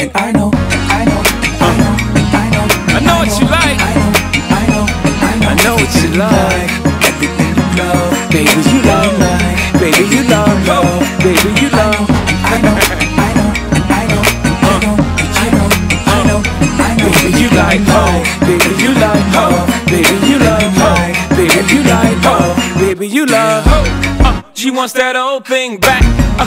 and I know, I know, I know, I know, I know what you like. I know, I know what you like. everything you love, Baby, you love. Baby, you love. Baby, you love. I know, I know, I know, I know, I know, I know, I know. Baby, you like hoe. Baby, you like hoe. Baby, you like hoe. Baby, you like hoe. Baby, you love hoe. She wants that old thing back.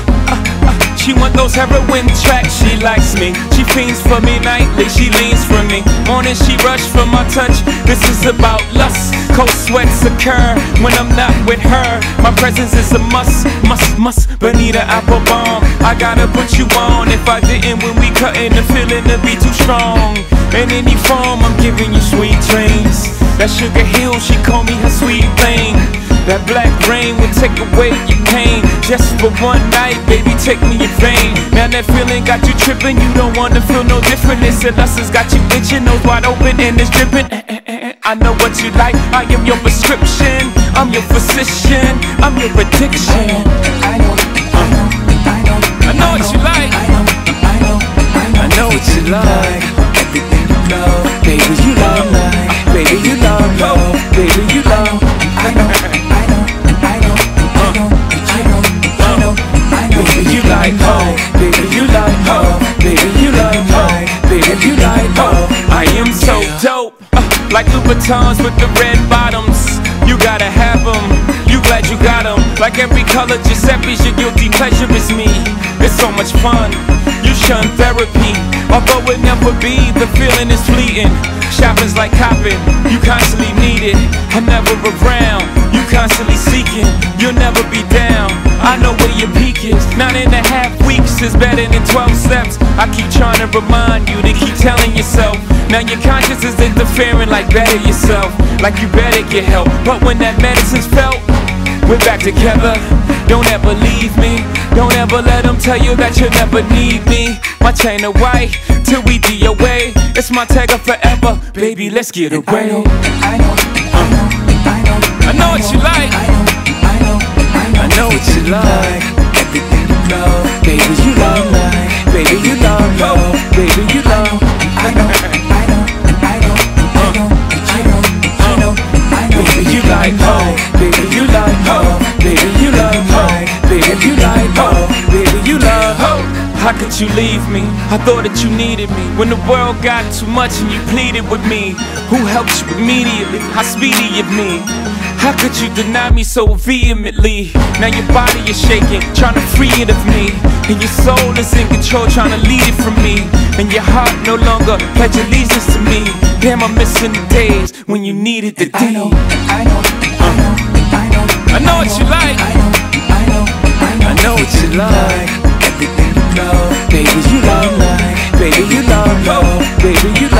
She want those heroin tracks. She likes me. She fiends for me nightly. She leans for me. Morning she rush for my touch. This is about lust. Cold sweats occur when I'm not with her. My presence is a must, must. Bonita Applebum, I gotta put you on. If I didn't when we cutting, the feeling to be too strong. In any form, I'm giving you sweet dreams. That Sugar Hill, she call me her sweet thing. That black rain will take away your pain. Just for one night, baby, take me in vain. Now that feeling got you tripping, you don't wanna feel no different. This lust has got you itching, nose wide open and it's dripping. I know what you like, I am your prescription. I'm your physician, I'm your addiction. I know, I know, I know, I know what you like. I know, I know, I know what you like. everything you love, Baby, you love. Baby, you love. Baby, you love. I know, I know, I know, I know, I know, I know, I know. Baby, you like hoe. Baby, you like hoe. Baby, you like hoe. Baby, you like hoe. I am so dope. Like Louboutins with the red bottoms. You gotta have them. You glad you got them. Like every color Giuseppe's, your guilty pleasure is me. It's so much fun. You shun therapy. Although it never be, the feeling is fleeting. Shopping's like copping. You constantly need it. I'm never around. You constantly seeking. You'll never be down. I know where your peak is. 9.5 weeks is better than 12 steps. I keep trying to remind you to keep telling yourself. Now your conscience is interfering like better yourself. Like you better get help. But when that medicine's felt, we're back together. Don't ever leave me. Don't ever let them tell you that you'll never need me. My chain of white till we DOA. It's my tagger forever. Baby, let's get away. I know, I know, I know, I know, I know what you like. I know, I know, I know, I know what you like. everything you love, Baby, you love. Baby, you love. Baby, you love. I know, I know, I know, I know, I know, I know, I know. Baby, you like hoe. Baby, you like hoe. Baby, you love hoe. Baby, you like hoe. Baby, you love hoe. How could you leave me? I thought that you needed me. When the world got too much and you pleaded with me, who helped you immediately? How speedy of me? How could you deny me so vehemently? Now your body is shaking, trying to free it of me. And your soul is in control, trying to lead it from me. And your heart no longer pledge allegiance to me. Damn, I'm missing the days when you needed the I know, D. I know, I know, I know, I know what you like. I know, I know, I know, I know what you like. everything you love, Baby, you love. Baby, you love. Baby, you love.